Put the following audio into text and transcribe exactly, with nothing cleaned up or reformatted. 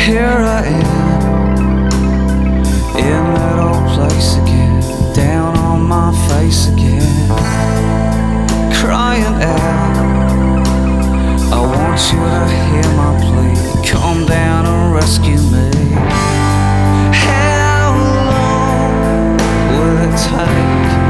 Here I am, in that old place again, down on my face again, crying out. I want you to hear my plea, come down and rescue me. How long will it take